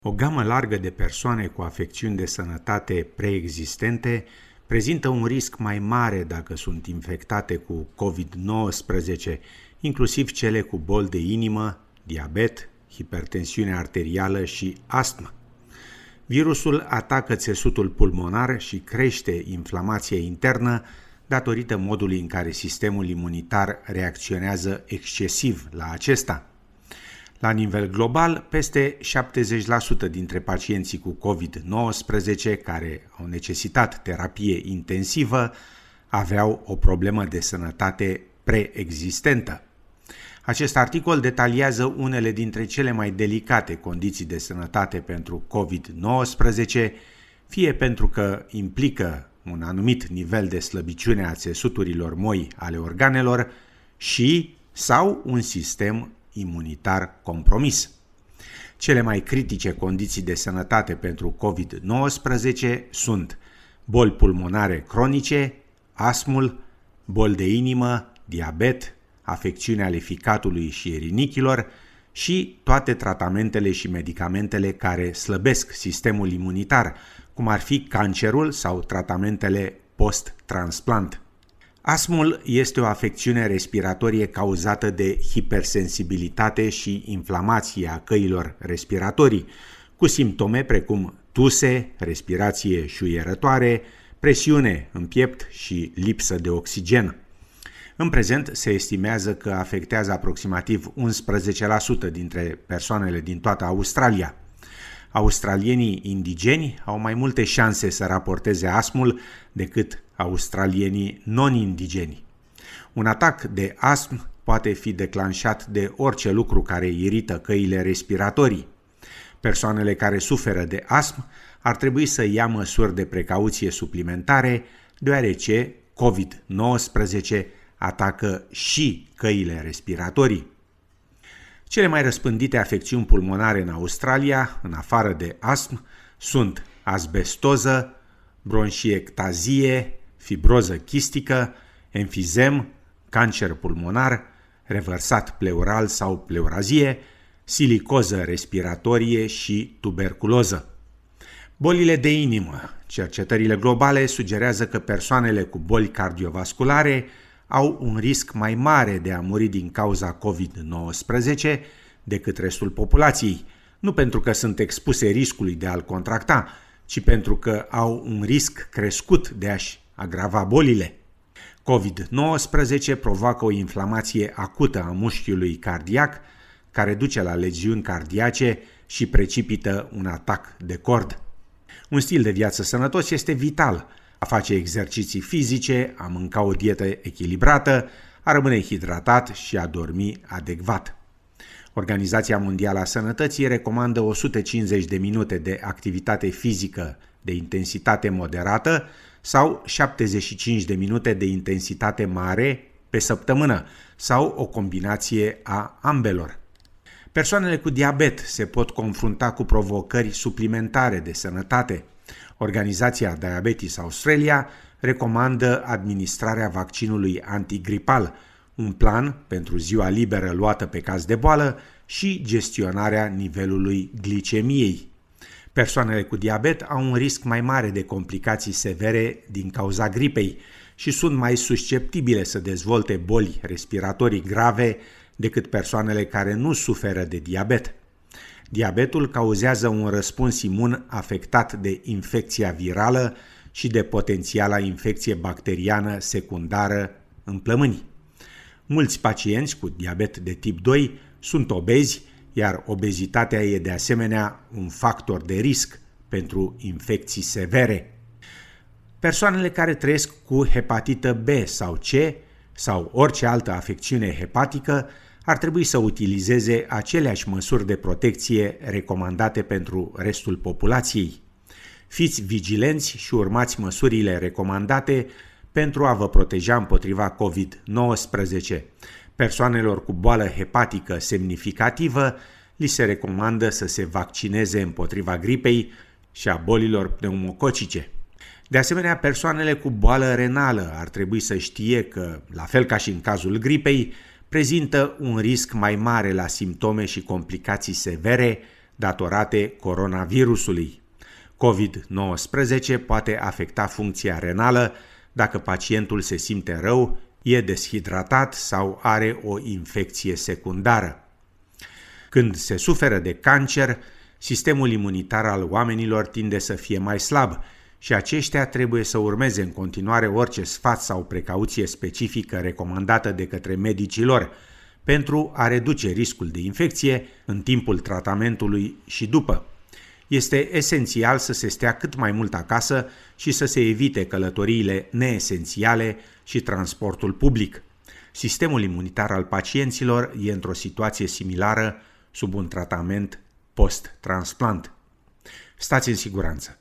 O gamă largă de persoane cu afecțiuni de sănătate preexistente prezintă un risc mai mare dacă sunt infectate cu COVID-19, inclusiv cele cu boli de inimă, diabet, hipertensiune arterială și astmă. Virusul atacă țesutul pulmonar și crește inflamația internă datorită modului în care sistemul imunitar reacționează excesiv la acesta. La nivel global, peste 70% dintre pacienții cu COVID-19 care au necesitat terapie intensivă aveau o problemă de sănătate preexistentă. Acest articol detaliază unele dintre cele mai delicate condiții de sănătate pentru COVID-19, fie pentru că implică un anumit nivel de slăbiciune a țesuturilor moi ale organelor sau un sistem imunitar compromis. Cele mai critice condiții de sănătate pentru COVID-19 sunt boli pulmonare cronice, astmul, boli de inimă, diabet, afecțiuni ale ficatului și rinichilor și toate tratamentele și medicamentele care slăbesc sistemul imunitar, cum ar fi cancerul sau tratamentele post-transplant. Astmul este o afecțiune respiratorie cauzată de hipersensibilitate și inflamație a căilor respiratorii, cu simptome precum tuse, respirație șuierătoare, presiune în piept și lipsă de oxigen. În prezent se estimează că afectează aproximativ 11% dintre persoanele din toată Australia. Australienii indigeni au mai multe șanse să raporteze astmul decât australienii non-indigeni. Un atac de astm poate fi declanșat de orice lucru care irită căile respiratorii. Persoanele care suferă de astm ar trebui să ia măsuri de precauție suplimentare, deoarece COVID-19 atacă și căile respiratorii. Cele mai răspândite afecțiuni pulmonare în Australia, în afară de astm, sunt asbestoză, bronșiectazie, fibroză chistică, enfizem, cancer pulmonar, revărsat pleural sau pleurazie, silicoză respiratorie și tuberculoză. Bolile de inimă. Cercetările globale sugerează că persoanele cu boli cardiovasculare au un risc mai mare de a muri din cauza COVID-19 decât restul populației, nu pentru că sunt expuse riscului de a-l contracta, ci pentru că au un risc crescut de a-și agrava bolile. COVID-19 provoacă o inflamație acută a mușchiului cardiac, care duce la leziuni cardiace și precipită un atac de cord. Un stil de viață sănătos este vital: a face exerciții fizice, a mânca o dietă echilibrată, a rămâne hidratat și a dormi adecvat. Organizația Mondială a Sănătății recomandă 150 de minute de activitate fizică de intensitate moderată sau 75 de minute de intensitate mare pe săptămână sau o combinație a ambelor. Persoanele cu diabet se pot confrunta cu provocări suplimentare de sănătate. Organizația Diabetes Australia recomandă administrarea vaccinului antigripal, un plan pentru ziua liberă luată pe caz de boală și gestionarea nivelului glicemiei. Persoanele cu diabet au un risc mai mare de complicații severe din cauza gripei și sunt mai susceptibile să dezvolte boli respiratorii grave decât persoanele care nu suferă de diabet. Diabetul cauzează un răspuns imun afectat de infecția virală și de potențiala infecție bacteriană secundară în plămâni. Mulți pacienți cu diabet de tip 2 sunt obezi, iar obezitatea e de asemenea un factor de risc pentru infecții severe. Persoanele care trăiesc cu hepatită B sau C sau orice altă afecțiune hepatică ar trebui să utilizeze aceleași măsuri de protecție recomandate pentru restul populației. Fiți vigilenți și urmați măsurile recomandate pentru a vă proteja împotriva COVID-19. Persoanelor cu boală hepatică semnificativă li se recomandă să se vaccineze împotriva gripei și a bolilor pneumococice. De asemenea, persoanele cu boală renală ar trebui să știe că, la fel ca și în cazul gripei, prezintă un risc mai mare la simptome și complicații severe datorate coronavirusului. COVID-19 poate afecta funcția renală dacă pacientul se simte rău, e deshidratat sau are o infecție secundară. Când se suferă de cancer, sistemul imunitar al oamenilor tinde să fie mai slab și aceștia trebuie să urmeze în continuare orice sfat sau precauție specifică recomandată de către medicii lor pentru a reduce riscul de infecție în timpul tratamentului și după. Este esențial să se stea cât mai mult acasă și să se evite călătoriile neesențiale și transportul public. Sistemul imunitar al pacienților e într-o situație similară sub un tratament post-transplant. Stați în siguranță!